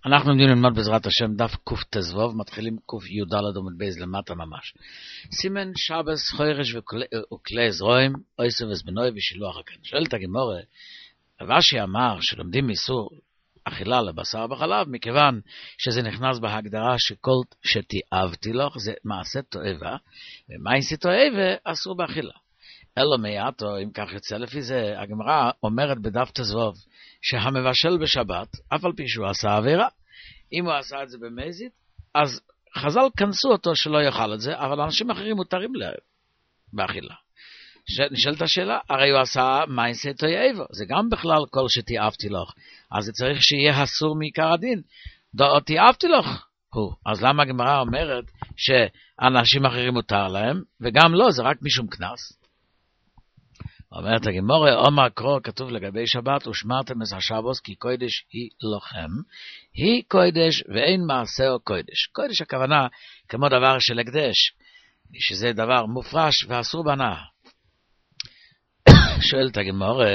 אנחנו עומדים ללמוד בעזרת השם דף קט"ו, מתחילים קי"ד עמוד בייז למטה ממש. סימן שבס חוירש וכלי זרועים, אויסבס בנוי ושילוח הקן. שואלת הגמרא, רש"י אמר שלומדים איסור אכילה לבשר בחלב, מכיוון שזה נכנס בהגדרה שכל שתיעבתי לך זה מעשה תועבה, ומעשה תועבה אסור באכילה. אלא מעטו, אם כך יוצא לפי זה, הגמרא אומרת בדף תזבוב, שהמבשל בשבת, אף על פי שהוא עשה עבירה, אם הוא עשה את זה במזיד, אז חז"ל כנסו אותו שלא יאכל את זה, אבל אנשים אחרים מותרים להם באכילה. נשאלת השאלה, הרי הוא עשה מעשה תועבה, זה גם בכלל כל שתיעבתי לך, אז זה צריך שיהיה אסור מעיקר הדין, תיעבתי לך הוא, אז למה הגמרא אומרת שאנשים אחרים מותר להם, וגם לא, זה רק משום קנס? אומרת הגמרא, אומר קרוא, כתוב לגבי שבת, ושמרתם את השבוס כי קודש היא לכם, היא קודש ואין מעשהו קודש. קודש הכוונה כמו דבר של הקדש, שזה דבר מופרש ואסור בהנאה. שואלת הגמרא,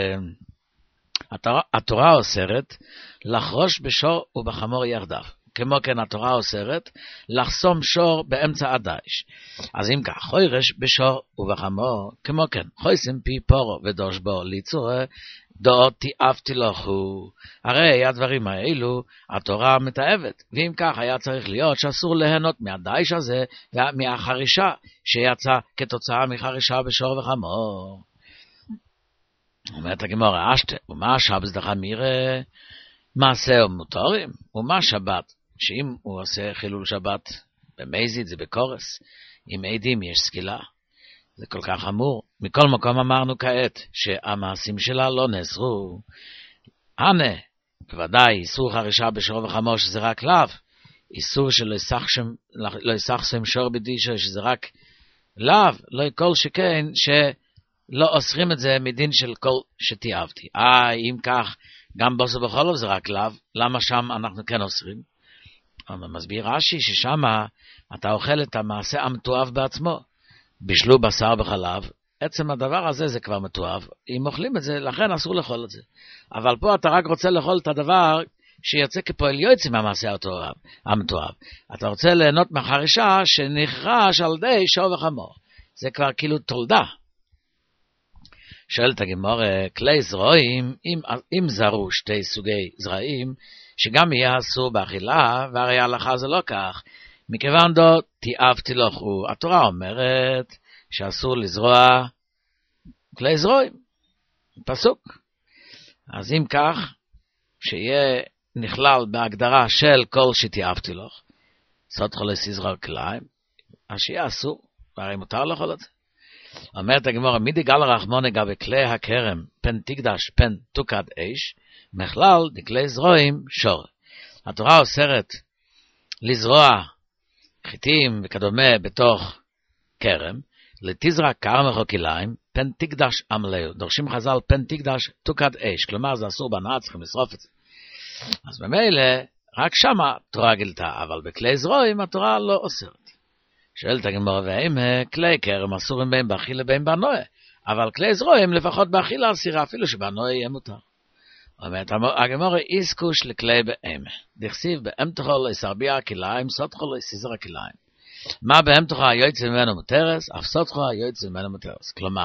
התורה אוסרת לחרוש בשור ובחמור יחדיו. כמו כן התורה אוסרת לחסום שור באמצע הדיש. אז אם כך, חוירש בשור ובחמור, כמו כן, חויסם פי פורו ודוש בו ליצור, דעות תיעבתי לכו. הרי הדברים האלו התורה מתאהבת, ואם כך היה צריך להיות שאסור ליהנות מהדיש הזה ומהחרישה שיצא כתוצאה מחרישה בשור וחמור. אומרת הגמרא, אשתה, ומה שבס דחמירה? מעשהו מותרים, ומה שבת? שאם הוא עושה חילול שבת במזיד זה בקורס, עם עדים יש סקילה, זה כל כך חמור. מכל מקום אמרנו כעת שהמעשים שלה לא נאסרו. הנה, בוודאי איסור חרישה בשור וחמור שזה רק לאו, איסור שלא יסחסם שור בדישו שזה רק לאו, לא כל שכן שלא אוסרים את זה מדין של כל שתיעבתי. אם כך גם בוסו בחולוב זה רק לאו, למה שם אנחנו כן אוסרים? מסביר רש"י ששם אתה אוכל את המעשה המתועב בעצמו, בישלו בשר בחלב, עצם הדבר הזה זה כבר מתועב, אם אוכלים את זה לכן אסור לאכול את זה, אבל פה אתה רק רוצה לאכול את הדבר שיוצא כפועל יוצא מהמעשה המתועב, אתה רוצה ליהנות מהחרישה שנחרש על ידי שור וחמור, זה כבר כאילו תולדה. שואלת הגמרא, כלי זרועים, אם זרו שתי סוגי זרעים, שגם יהיה אסור באכילה, והרי ההלכה זה לא כך, מכיוון דו תיעבתי לכו, התורה אומרת שאסור לזרוע כלי זרועים, פסוק. אז אם כך, שיהיה נכלל בהגדרה של כל שתיעבתי לך, סוד חולס יזרוע כליים, אז שיהיה אסור, והרי מותר לאכול את זה. אומרת הגמרא, מי דגל רחמון לגבי כלי הכרם, פן תקדש, פן תוקד אש, מכלל דכלי זרועים שור. התורה אוסרת לזרוע חיטים וכדומה בתוך כרם, לתזרע כרם וחוקיליים, פן תקדש עמלהו. דורשים חז"ל פן תקדש תוקד אש, כלומר זה אסור בהנאה, צריכים לשרוף את זה. אז במילא, רק שמה תורה גילתה, אבל בכלי זרועים התורה לא אוסרת. שואלת הגמרא, והאם כלי כרם אסורים בין באכילה בין בנועה, אבל כלי זרועים לפחות באכילה אסירה, אפילו שבנועה יהיה מותר. אומרת הגמרא, איסקוש לכלי באם, דכסיב באם תאכל לסרביע כליים, סוד תאכל לסיזר הכליים. מה באם תאכל יוצא ממנו מותרס, אף סוד תאכל יוצא ממנו מותרס. כלומר,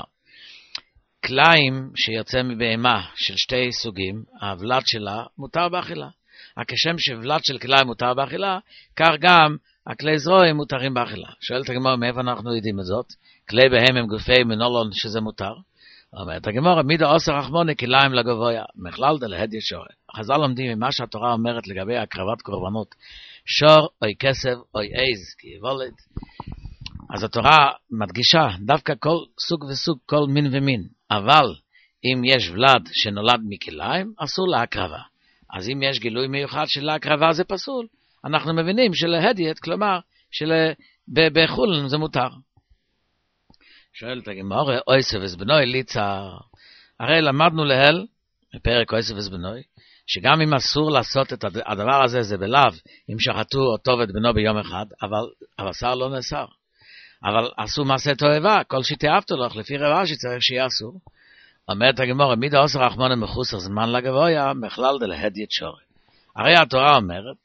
כליים שיוצא מבהמה של שתי סוגים, הוולד שלה מותר באכילה. כשם שוולד של כליים מותר באכילה, כך גם הכלי זרועים מותרים באכילה. שואלת הגמרא, מאיפה אנחנו יודעים את זאת? כלי בהם הם גופי מנולון שזה מותר. אומרת הגמרא, מידו עושר רחמוני כליים לגבויה, מכלל דלהדיה שור. חז"ל לומדים ממה שהתורה אומרת לגבי הקרבת קורבנות, שור אוי כסף אוי עז כי יבולד. אז התורה מדגישה דווקא כל סוג וסוג, כל מין ומין, אבל אם יש ולד שנולד מכליים, אסור להקרבה. אז אם יש גילוי מיוחד של להקרבה זה פסול, אנחנו מבינים שלהדיית, כלומר בחולן זה מותר. שואלת הגמרא, אויסבס בנוי ליצר. הרי למדנו להל, בפרק אויסבס בנוי, שגם אם אסור לעשות את הדבר הזה, זה בלאו, אם שחטו אותו ואת בנו ביום אחד, אבל הבשר לא נאסר. אבל עשו מעשה תועבה, כל שתיעבתו לך, לפי רבה שצריך שיהיה אסור. אומרת הגמרא, מידו עושר רחמון מחוסר זמן לגבויה, מכלל דלהדיית שורי. הרי התורה אומרת,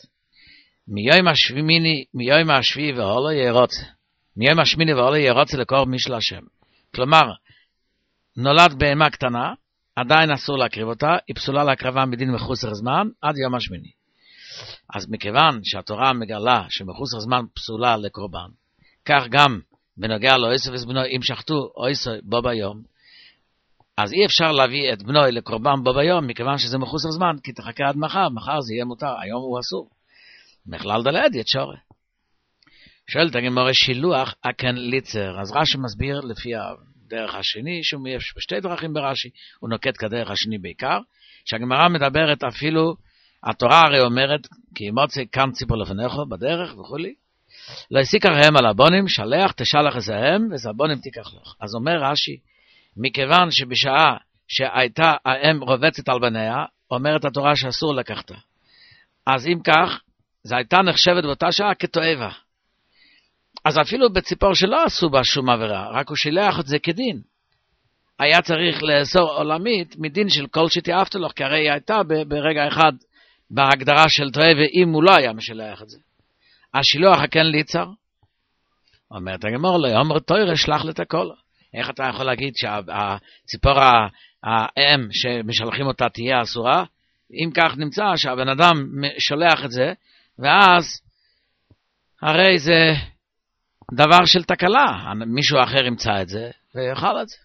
מיום השביעי והולו ירוצה. מיום השמיני והולו ירוצה לקרוב משל השם. כלומר, נולד בהמה קטנה, עדיין אסור להקריב אותה, היא פסולה להקרבה מדין מחוסר זמן, עד יום השמיני. אז מכיוון שהתורה מגלה שמחוסר זמן פסולה לקורבן, כך גם בנוגע לאויסו ובנו, אם שחטו אויסו בו ביום, אז אי אפשר להביא את בנו לקורבן בו ביום, מכיוון שזה מחוסר זמן, כי תחכה עד מחר זה יהיה מותר, היום הוא אסור. מכלל דלעד יתשורה. שואלת הגמרא שילוח אכן ליצר, אז רש"י מסביר לפי הדרך השני, שיש שתי דרכים ברש"י, הוא נוקט כדרך השני בעיקר, שהגמרא מדברת אפילו, התורה הרי אומרת, כי מוצא כאן ציפור לפניך בדרך וכולי, לא הסיקח הם על הבונים, שלח תשלח אזהם, וזבונים תיקח לך. אז אומר רש"י, מכיוון שבשעה שהייתה האם רובצת על בניה, אומרת התורה שאסור לקחתה. אז אם כך, זה הייתה נחשבת באותה שעה כתועבה. אז אפילו בציפור שלא עשו בה שום עבירה, רק הוא שילח את זה כדין. היה צריך לאסור עולמית מדין של כל שתיאפת לך, כי הרי היא הייתה ברגע אחד בהגדרה של תועבה, אם הוא לא היה משלח את זה. השילוח הכן ליצר, אומרת הגמרא, לא יאמר תורה שלח לתקולה. איך אתה יכול להגיד שהציפור האם שמשלחים אותה תהיה אסורה? אם כך נמצא שהבן אדם שולח את זה, ואז הרי זה דבר של תקלה, מישהו אחר ימצא את זה ויאכל את זה.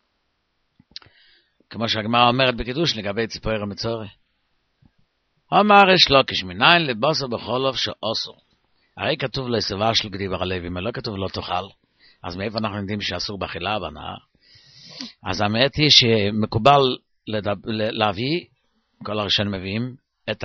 כמו שהגמרא אומרת בקידוש לגבי ציפור המצורע. אמר יש לוקיש מניין לבוסו בחולוב שאוסור. הרי כתוב לו סבה של גדיבר הלוי, לא כתוב לא תאכל. אז מאיפה אנחנו יודעים שאסור באכילה בנהר? אז האמת היא שמקובל להביא, כל הראשונים מביאים,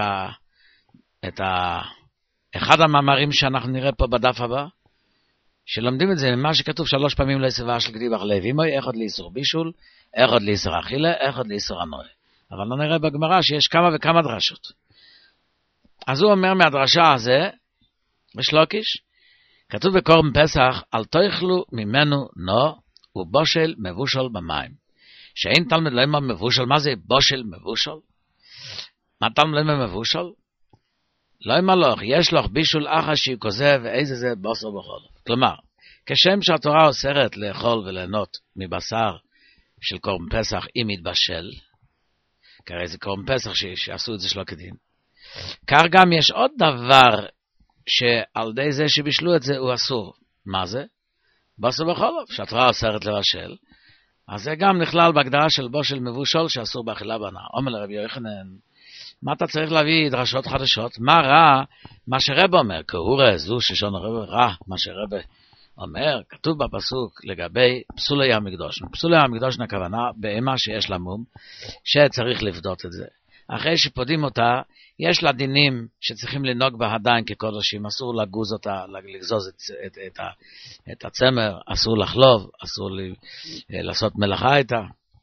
אחד המאמרים שאנחנו נראה פה בדף הבא, שלומדים את זה ממה שכתוב 3 פעמים לסבה של גדיבר הלוי, אחד לאיסור בישול, אחד לאיסור אכילה, אחד לאיסור הנועה. אבל לא נראה בגמרא שיש כמה וכמה דרשות. אז הוא אומר מהדרשה הזה, בשלוקיש, כתוב בקורבן פסח, אל תאכלו ממנו נו ובושל מבושל במים. שאין תלמיד לא אמר מבושל, מה זה בושל מבושל? מה תלמיד לא אמר מבושל? לא אמר לך, יש לך בישול אחר שהיא כוזב, ואיזה זה בוסר בכל. כלומר, כשם שהתורה אוסרת לאכול וליהנות מבשר של קורבן פסח אם יתבשל, כי הרי זה קורבן פסח שעשו את זה שלא כדין, כך גם יש עוד דבר שעל די זה שבישלו את זה הוא אסור. מה זה? בוסר בחולוב, שהתורה אוסרת לבשל, אז זה גם נכלל בהגדרה של בושל מבושל שאסור באכילה בנהר. אומר לרבי יוחנן, מה אתה צריך להביא דרשות חדשות? מה רע? מה שרב אומר, כהורה זו ששון הרב רע, מה שרב אומר, כתוב בפסוק לגבי פסולי המקדוש. פסולי המקדוש הכוונה בהמה שיש לה מום, שצריך לבדות את זה. אחרי שפודים אותה, יש לה דינים שצריכים לנהוג בה עדיין כקודשים, אסור לגוז אותה, לגזוז את הצמר, אסור לחלוב, אסור לעשות מלאכה איתה.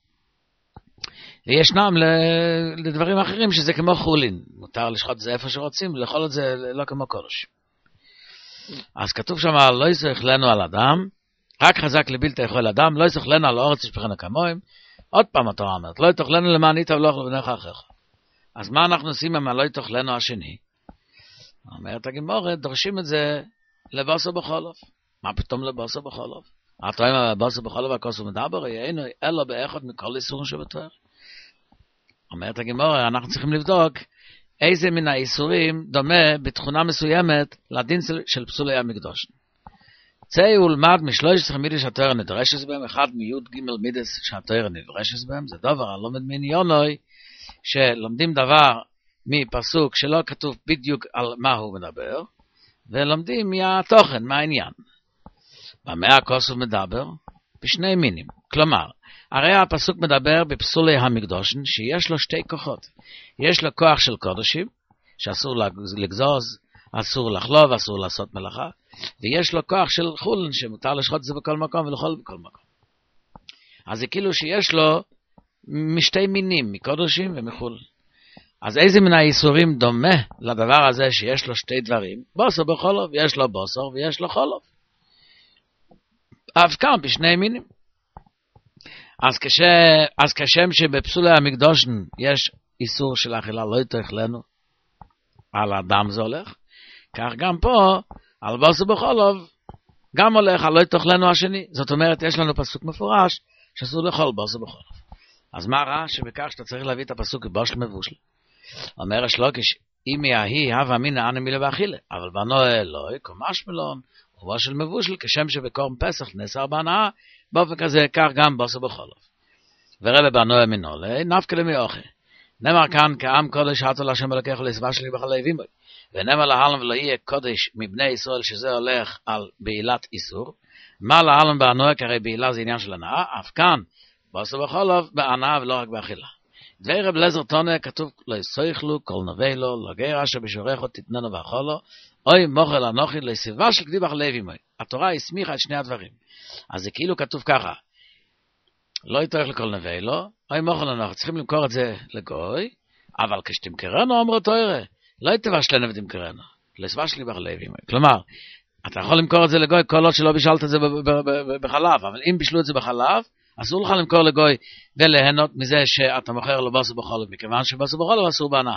וישנם לדברים אחרים שזה כמו חולין, מותר לשחוט את זה איפה שרוצים, לאכול את זה לא כמו קודש. אז כתוב שם, לא יסוך לנו על אדם, רק חזק לבלתי יכול אדם, לא יסוך לנו על האורץ שפכנו כמוהם, עוד פעם התורה אומרת, לא יתוך לנו למען איתה ולא אוכל בנך אחריך. אז מה אנחנו עושים אם לא יתוך לנו השני? אומרת הגמרא, דורשים את זה לבוסו בחולוב. מה פתאום לבוסו בחולוב? אתה אומר לבוסו בחולוב הכוסו מדבר, יהיינו אלא באחד מכל איסורים שבתואר. אומרת הגמרא, אנחנו צריכים לבדוק איזה מן האיסורים דומה בתכונה מסוימת לדין של פסולי המקדוש. צאי ולמד מ13 מידס שהתורה נדרשת בהם, אחד מיוד ג' מידס שהתורה נדרשת בהם, זה דבר הלומד מעניונוי, שלומדים דבר מפסוק שלא כתוב בדיוק על מה הוא מדבר, ולומדים מהתוכן, מהעניין. במה הכוסו מדבר? בשני מינים. כלומר, הרי הפסוק מדבר בפסולי המקדושן, שיש לו שתי כוחות. יש לו כוח של קודשים, שאסור לגזוז, אסור לחלוב, אסור לעשות מלאכה, ויש לו כוח של חולן, שמותר לשחוט את זה בכל מקום ולאכול בכל מקום. אז זה כאילו שיש לו משתי מינים, מקודשים ומחולן. אז איזה מן האיסורים דומה לדבר הזה שיש לו שתי דברים? בוסר בחולוב, יש לו בוסר ויש לו חולוב. אף כאן בשני מינים. אז כשם שבפסולי המקדושן יש איסור של אכילה לא תאכלנו, על הדם זה הולך, כך גם פה, על בשר בחולוב, גם הולך על לא תאכלנו השני. זאת אומרת, יש לנו פסוק מפורש, שאסור לאכול בשר בחולוב. אז מה רע שבכך שאתה צריך להביא את הפסוק בושל מבושל? אומר השלוקיש, אם יהי הווה אמינא אנא מילה ואכילה, אבל בנו אלוהי קומש מלון, ובושל מבושל, כשם שבקורם פסח נאסר בהנאה, באופן כזה כך גם בשר בחולוב. ורבי בנו אמינולי, נפקא למאוכל. נאמר כאן, כעם קודש עתו להשם אלוקיך ולסבש לי בחלבים בו. ונאמר להלם ולא יהיה קודש מבני ישראל, שזה הולך על בעילת איסור. מה להלם בהנאה, כי הרי בעילה זה עניין של הנאה, אף כאן, בשר בחולוב, בהנאה ולא רק באכילה. דברי רב אליעזר תונה כתוב, לא יסויכלו כל נבלו, לא גר אשר בשורךו תתננו ואכולו, אוי מוכל אנוכי לסבש לי בחלבים בו. התורה הסמיכה את שני הדברים. אז זה כאילו כתוב ככה, לא יתורך לכל נבלו, אוי מוכל אנוכי, צריכים למכור את זה לגוי, אבל כשתמכרנו אמרו תוירה, לא יתבש לנב תמכרנו, לסבש לי בחלבים בו. כלומר, אתה יכול למכור את זה לגוי כל עוד שלא בישלת את זה בחלב, אבל אם בישלו את זה בחלב, אסור לך למכור לגוי וליהנות מזה שאתה מוכר לו בשר בחולוב, מכיוון שבשר בחולוב אסור בהנאה.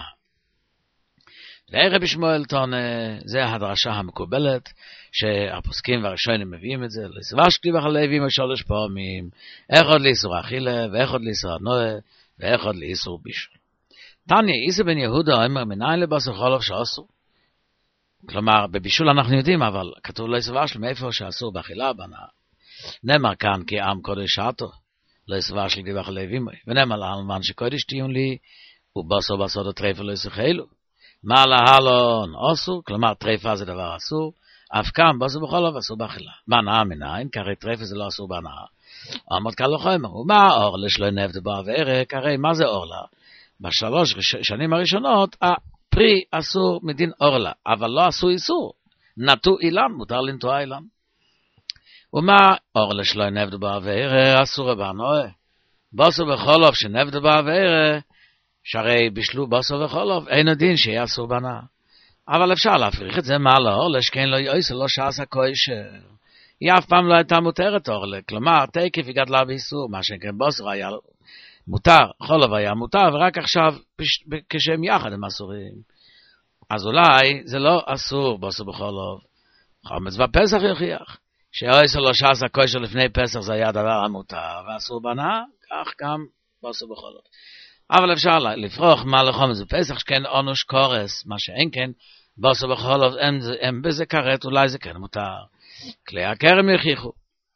רבי שמואל תונה, זה הדרשה המקובלת, שהפוסקים והראשונים מביאים את זה, לסבש לי בחלבים שלוש פעמים, אחד לאיסור אכילה, ואחד לאיסור הנאה, ואחד לאיסור בישול. תניא, איסא בן יהודה אומר מניין לבשר חולוב שאסור? כלומר, בבישול אנחנו יודעים, אבל כתוב לא יסבש לי מאיפה שאסור באכילה בהנאה. נאמר כאן כי עם קודש עתו, לא יסבש לי בחלבים בו, ונאמר להלמן שקודש תהיון לי, ובסור בסוד הטרפה לא יסחלו. מה להלון אסור, כלומר טרפה זה דבר אסור, אף כאן בסור בחולוב אסור באכילה. בהנאה מניין, כי הרי טרפה זה לא אסור בהנאה. עמוד קל לחומר, ומה אור לשלוי נבד בו וערק, הרי מה זה אורלה? בשלוש שנים הראשונות, הפרי אסור מדין אורלה, אבל לא עשו איסור. נטו אילן, מותר לנטוע אילן. ומה אור לשלוי נבד בו וערק, אסור בהנאה. בשר בחולוב שנבד בו וערק, שהרי בישלו בשר וחולוב, אין הדין שיהיה אסור בהנאה. אבל אפשר להפריך את זה מה לאור, לשכן לא יועיס, לא שעשה כושר. היא אף פעם לא הייתה מותרת אורלה, כלומר, תקף היא גדלה באיסור, מה שכן בשר היה מותר, חולוב היה מותר, ורק עכשיו, כשהם יחד הם אסורים. אז אולי זה לא אסור בשר בחולוב. חומץ בפסח יוכיח, שיועיס לא שעשה כושר לפני פסח זה היה דבר המותר, ואסור בהנאה, כך גם בשר בחולוב. אבל אפשר לפרוח מה לחומץ בפסח, שכן אונוש קורס, מה שאין כן, בשר בחולוב, אין בזה כרת, אולי זה כן מותר. כלי הכרם יוכיחו,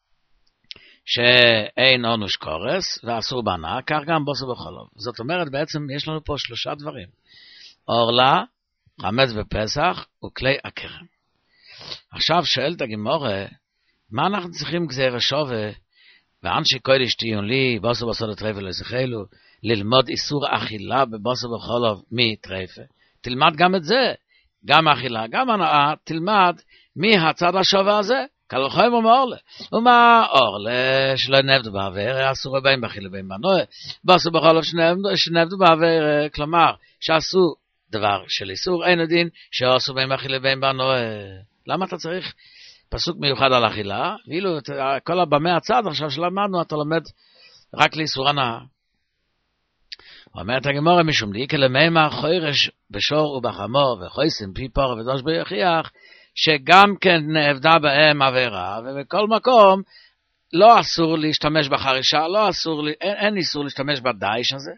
שאין אונוש קורס, ואסור בהנאה, כך גם בשר בחולוב. זאת אומרת, בעצם יש לנו פה שלושה דברים. אורלה, חמץ בפסח, וכלי הכרם. עכשיו שואלת הגמרא, מה אנחנו צריכים גזירה שווה, ואנשי קודש תהיון לי, בשר בסוד הטרפה לא יסחלו, ללמוד איסור אכילה בבשר בחולוב מטרפה. תלמד גם את זה, גם אכילה, גם הנאה, תלמד מהצד השווה הזה, קל וחומר ומאורלה. ומה אורלה שלא נבדו בעבר, אסור בהם באכילה בהם בנועה, בשר בחולוב שנבדו בעבר, כלומר, שעשו דבר של איסור, אין הדין שעשו בהם באכילה בהם בנועה. למה אתה צריך פסוק מיוחד על אכילה? ואילו כל הבמה הצד עכשיו שלמדנו, אתה לומד רק לאיסור הנאה. אומרת הגמרא משום דאיקא למימר חורש בשור ובחמור וחויסים פי פור ודוש ביוכיח שגם כן נאבדה בהם עבירה, ובכל מקום לא אסור להשתמש בחרישה, לא אסור, אין איסור להשתמש בדייש הזה.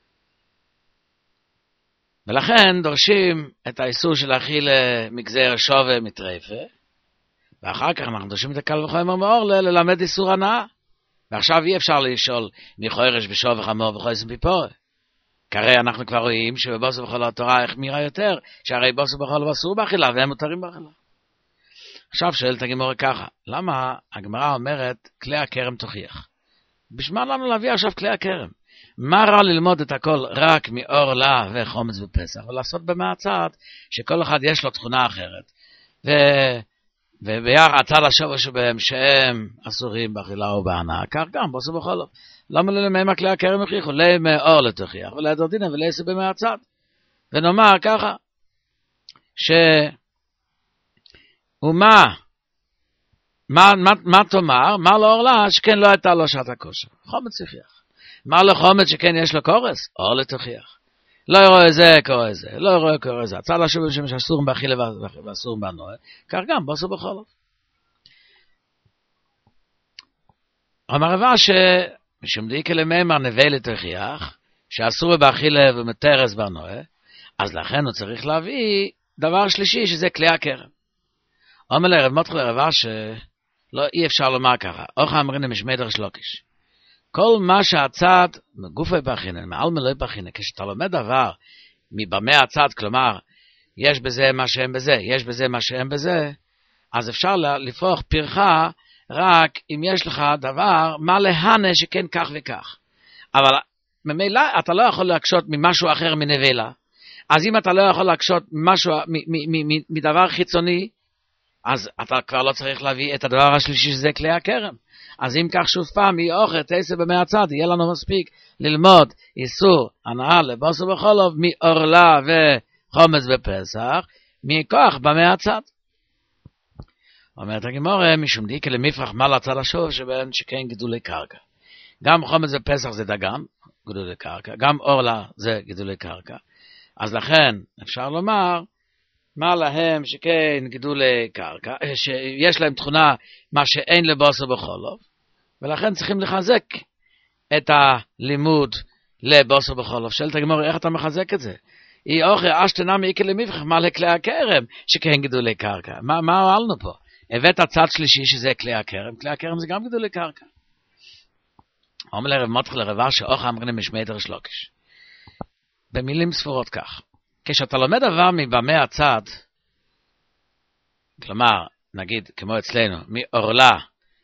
ולכן דורשים את האיסור של אכילה מגזר שווה מטרפה, ואחר כך אנחנו דורשים את הקל וחומר מאורלה ללמד איסור הנאה. ועכשיו אי אפשר לשאול מחורש בשור וחמור וחויסים פי פור. כי הרי אנחנו כבר רואים שבבשר בחולוב התורה החמירה יותר, שהרי בשר בחולוב אסור באכילה והם מותרים באכילה. עכשיו שואלת הגמרא ככה, למה הגמרא אומרת כלי הכרם תוכיח? בשביל לנו להביא עכשיו כלי הכרם? מה רע ללמוד את הכל רק מאורלה וחומץ בפסח, ולעשות במעצת שכל אחד יש לו תכונה אחרת, הצד השווה שבהם שהם אסורים באכילה ובהנאה, כך גם בשר בחולוב. למה ללמד כלי הכרם הכריחו? למאור לתוכיח, ולדרדינא ולעשה במעצת. ונאמר ככה, מה תאמר? מה לאורלה שכן לא הייתה לו שעת הכושר? חומץ יוכיח. מה לחומץ שכן יש לו קורס? אור לתוכיח. לא רואה זה קורא זה, לא רואה קורא זה. הצד השני שמש אסור באכילה ואסור בנועה, כך גם בוסר בכל אופן. אמר רבש משום דאיקה למימר נבלה תוכיח, שאסור באכילה ומתרס בנועה, אז לכן הוא צריך להביא דבר שלישי, שזה כלי הכרם. אומר לרב מותח לרבש לא, אי אפשר לומר ככה. אוכל אמרינו משמי דרש לוקיש. כל מה שהצד מגופי פחינן, מעל מלואי פחינן, כשאתה לומד דבר מבמה הצד, כלומר, יש בזה מה שאין בזה, יש בזה מה שאין בזה, אז אפשר לפרוח פרחה רק אם יש לך דבר, מה להנה שכן כך וכך. אבל ממילא אתה לא יכול להקשות ממשהו אחר מנבלה. אז אם אתה לא יכול להקשות משהו מדבר חיצוני, אז אתה כבר לא צריך להביא את הדבר השלישי שזה כלי הכרם. אז אם כך שוב פעם, מאוכל תעשה במאה הצד, יהיה לנו מספיק ללמוד איסור הנאה לבוסר בחולוב, מאורלה וחומץ בפסח, מכוח במאה הצד. אומרת הגמרא, משום דאיקה למפרח מה לצד השוב, שבהן שכן גידולי קרקע. גם חומץ בפסח זה דגם, גידולי קרקע, גם אורלה זה גידולי קרקע. אז לכן אפשר לומר, מה להם שכן גידולי קרקע, שיש להם תכונה מה שאין לבוסר בחולוב, ולכן צריכים לחזק את הלימוד לבוסר בחולוב. שואלת הגמרא, איך אתה מחזק את זה? היא אוכל אשתנה מאיקה למפרח, מה לכלי הכרם שכן גידולי קרקע? מה הועלנו פה? הבאת הצד שלישי שזה כלי הכרם, כלי הכרם זה גם גידולי קרקע. אומר לרב מותח לרבש שאוכל אמרינו משמי דרש לוקיש. במילים ספורות כך. כשאתה לומד דבר מבמה הצד, כלומר, נגיד, כמו אצלנו, מאורלה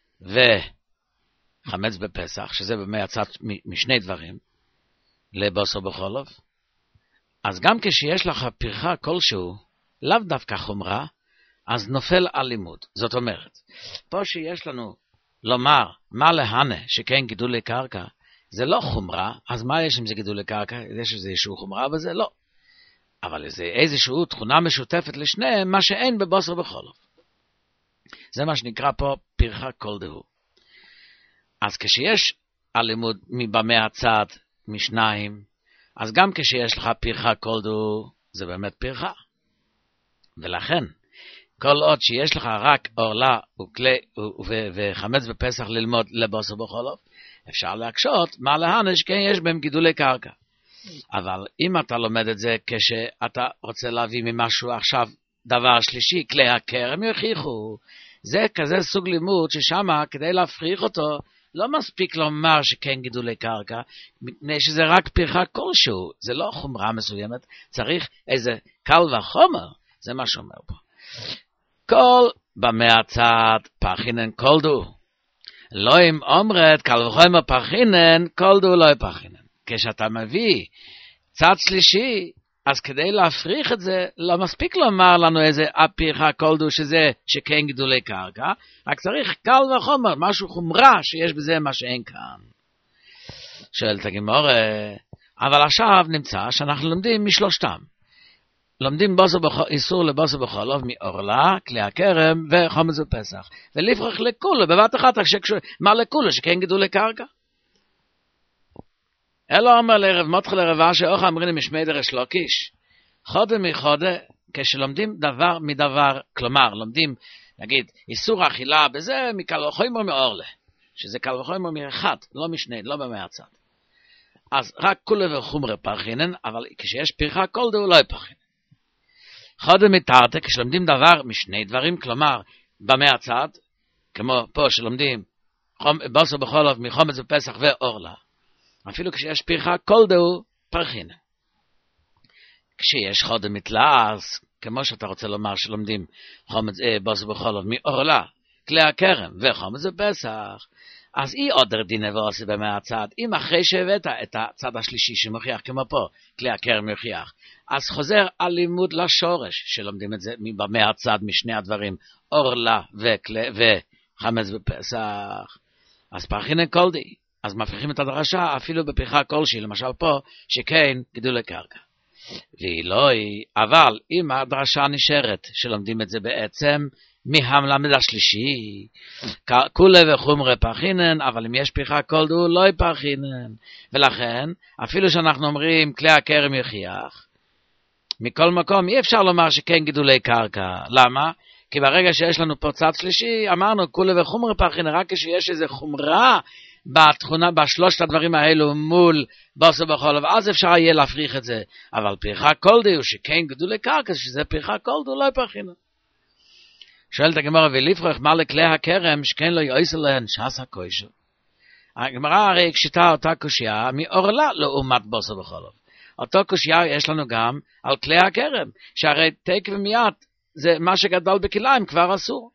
וחמץ בפסח, שזה במה הצד משני דברים, לבוסר בחולוב, אז גם כשיש לך פרחה כלשהו, לאו דווקא חומרה, אז נופל על לימוד. זאת אומרת, פה שיש לנו לומר מה להנה שכן גידולי קרקע, זה לא חומרה, אז מה יש אם זה גידולי קרקע? יש איזשהו חומרה בזה? לא. אבל זה איזושהי תכונה משותפת לשניהם, מה שאין בבוסר בחולוב. זה מה שנקרא פה פרחה כל דהו. אז כשיש הלימוד מבמה הצד, משניים, אז גם כשיש לך פרחה כל דהו, זה באמת פרחה. ולכן, כל עוד שיש לך רק אורלה וחמץ בפסח ללמוד לבוסר בחולוב, אפשר להקשות מה להנה שכן יש בהם גידולי קרקע. אבל אם אתה לומד את זה כשאתה רוצה להביא ממשהו עכשיו דבר שלישי, כלי הכרם יוכיחו. זה כזה סוג לימוד ששם כדי להפריך אותו לא מספיק לומר שכן גידולי קרקע, מפני שזה רק פרחה כלשהו, זה לא חומרה מסוימת, צריך איזה קל וחומר, זה מה שאומר פה. כל במה הצד פחינן כל דו. לא אם אומרת קל וחומר פחינן, כל דו לא פחינן. כשאתה מביא צד שלישי, אז כדי להפריך את זה, לא מספיק לומר לנו איזה פרחה כל דו שזה שכן גידולי קרקע, רק צריך קל וחומר, משהו חומרה שיש בזה מה שאין כאן. שואלת הגמרא, אבל עכשיו נמצא שאנחנו לומדים משלושתם. לומדים איסור לבוסר בחולוב מאורלה, כלי הכרם וחומץ בפסח. ולפרח לכולו, בבת אחת, מה לכולו שכן גידולי קרקע? אלא אומר לרב מותח לרבש שאוכל אמרינו משמי דרש לוקיש. חודה מחודה, כשלומדים דבר מדבר, כלומר, לומדים, נגיד, איסור אכילה בזה מקל וחומר מאורלה, שזה קל וחומר מאחד, לא משני, לא במה הצד. אז רק כולה וחומרה פרחינן, אבל כשיש פרחה כל דהו לא פרחינן. חודה מתרתה, כשלומדים דבר משני דברים, כלומר, במה הצד, כמו פה שלומדים בוסר בחולוב מחומץ בפסח ואורלה, אפילו כשיש פרחה כל דהו פרחינן. כשיש חודה מתלעס, כמו שאתה רוצה לומר שלומדים בוסר בחולוב מאורלה, כלי הכרם וחומץ בפסח, אז אי עודר דינא ועושה במה הצד, אם אחרי שהבאת את הצד השלישי שמוכיח כמו פה, כלי הכרם יוכיח, אז חוזר על לימוד לשורש, שלומדים את זה במה הצד משני הדברים, אורלה וחמץ בפסח, אז פרחינן כל די, אז מפריכים את הדרשה אפילו בפרחה כלשהי, למשל פה, שכן גידולי קרקע. והיא לא היא, אבל אם הדרשה נשארת שלומדים את זה בעצם מהמלמד השלישי, כולה וחומרה פחינן, אבל אם יש פריחה כל דו לא פחינן, ולכן אפילו שאנחנו אומרים כלי הכרם יחייך, מכל מקום אי אפשר לומר שכן גידולי קרקע. למה? כי ברגע שיש לנו פה צד שלישי, אמרנו כולה וחומרה פחינן, רק כשיש איזו חומרה בתכונה, בשלושת הדברים האלו מול בוסר בחולב, אז אפשר יהיה להפריך את זה. אבל פריחה כל דו שכן גידולי קרקע, שזה פריחה כל דו לא פחינן. שואלת הגמרא, ולפרח מה לכלי הכרם שכן לא יועיס להן שס הקוישר. הגמרא הרי הקשיתה אותה קושיה מעורלה לעומת בוסר בחולב. אותו קושיה יש לנו גם על כלי הכרם, שהרי תק ומיד זה מה שגדל בכליים כבר אסור.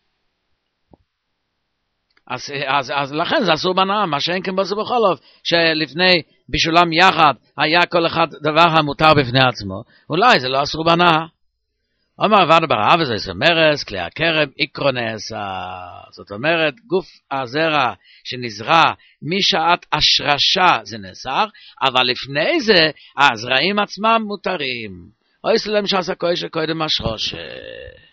אז לכן זה אסור בנאה, מה שאין כן בוסר בחולב, שלפני בישולם יחד היה כל אחד דבר המותר בפני עצמו, אולי זה לא אסור בנאה. אומר רבנו בר אבא זה מרס, כלי הכרם איקרו נעשה. זאת אומרת, גוף הזרע שנזרע משעת השרשה זה נאסר, אבל לפני זה הזרעים עצמם מותרים. או יסלם שעשה קוישר קודם השרושה.